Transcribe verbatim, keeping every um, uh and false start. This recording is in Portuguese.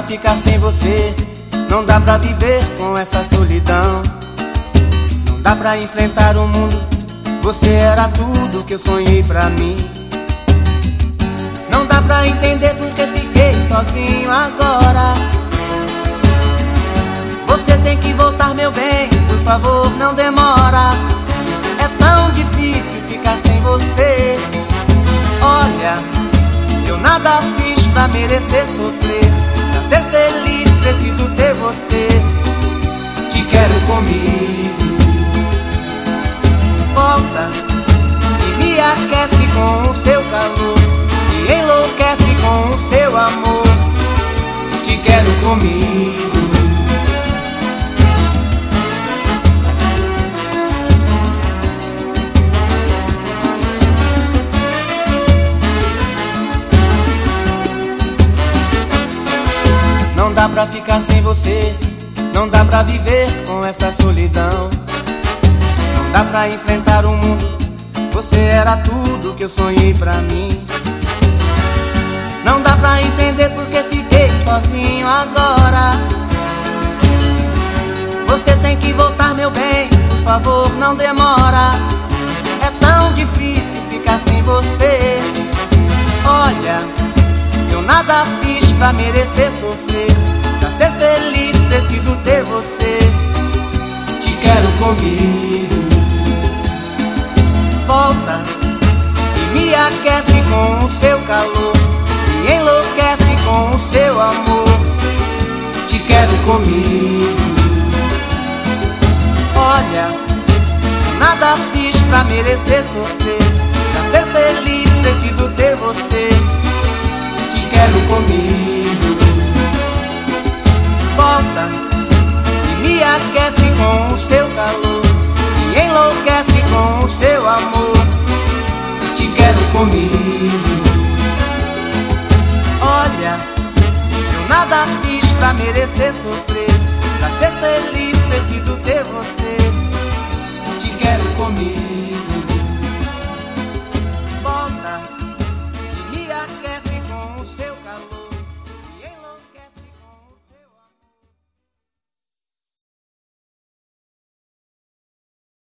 pra ficar sem você, não dá pra viver com essa solidão. Não dá pra enfrentar o mundo, você era tudo que eu sonhei pra mim. Não dá pra entender porque fiquei sozinho agora. Você tem que voltar, meu bem, por favor, não demora. É tão difícil ficar sem você. Olha, eu nada fiz pra merecer sofrer. Pra ser feliz preciso ter você. Te quero comigo. Volta e me aquece com o seu calor, me enlouquece com o seu amor. Te quero comigo. Não dá pra ficar sem você, não dá pra viver com essa solidão. Não dá pra enfrentar o mundo, você era tudo que eu sonhei pra mim. Não dá pra entender porque fiquei sozinho agora. Você tem que voltar, meu bem, por favor, não demora. É tão difícil ficar sem você. Olha, eu nada fiz pra merecer sofrer. Pra ser feliz preciso ter você. Te quero comigo. Volta e me aquece com o seu calor, me enlouquece com o seu amor. Te quero comigo. Olha, nada fiz pra merecer sofrer. Pra ser feliz preciso ter você. Te quero comigo. Volta e me aquece com o seu calor, me enlouquece com o seu amor. Te quero comigo. Olha, eu nada fiz pra merecer sofrer. Pra ser feliz preciso ter você.